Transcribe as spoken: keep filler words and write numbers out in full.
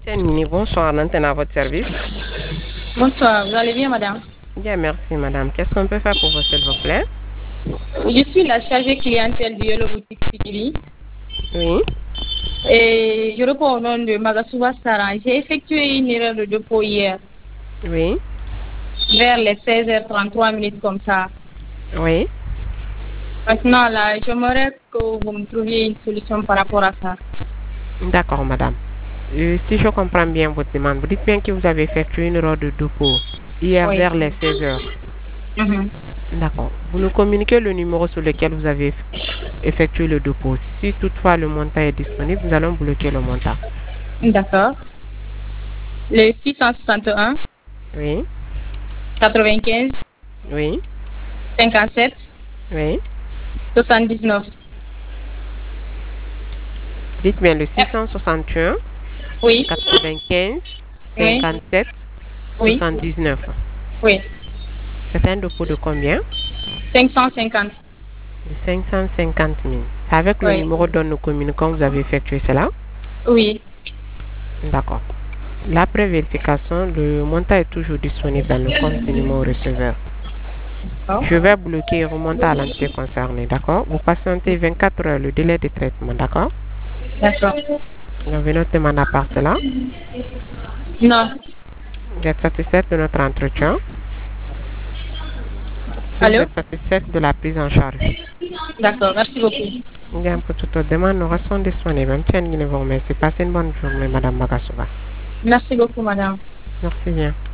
Mini, bonsoir, l'antenne à votre service. Bonsoir, vous allez bien, madame? Bien, merci, madame. Qu'est-ce qu'on peut faire pour vous, s'il vous plaît? Je suis la chargée clientèle du Hello Boutique Sikili Oui, et je réponds au nom de Magasuba Saran. J'ai effectué une erreur de dépôt hier, oui, vers les seize heures trente-trois minutes comme ça. oui. Maintenant, là, j'aimerais que vous me trouviez une solution par rapport à ça. D'accord, madame. Euh, si je comprends bien votre demande, vous dites bien que vous avez effectué une erreur de dépôt hier Oui. vers les seize heures. Mhm. D'accord. Vous nous communiquez le numéro sur lequel vous avez eff- effectué le dépôt. Si toutefois le montant est disponible, nous allons bloquer le montant. D'accord. Le six cent soixante et un, Oui, quatre-vingt-quinze, oui, cinquante-sept, oui. soixante-dix-neuf. Dites bien le Eh, six cent soixante et un, Oui, quatre-vingt-quinze, oui, cinquante-sept, oui, soixante-dix-neuf. oui. C'est un dépôt de combien? cinq cent cinquante. De cinq cent cinquante mille. C'est avec le Oui, numéro dont nous communiquons que vous avez effectué cela? oui. D'accord. L'après vérification, le montant est toujours disponible dans le compte du numéro receveur. Je D'accord. vais bloquer et remonter à l'entité concernée, d'accord? Vous patientez vingt-quatre heures le délai de traitement, d'accord? D'accord. Donc, notre demande à part cela. Non. Vous êtes satisfaite de notre entretien? Si vous Allô? êtes satisfaite de la prise en charge. D'accord, merci beaucoup. Bien, pour toute autre demande, nous restons disponibles. Même si vous remercie. Passez une bonne journée, Madame Magasuba. Merci beaucoup, madame. Merci bien.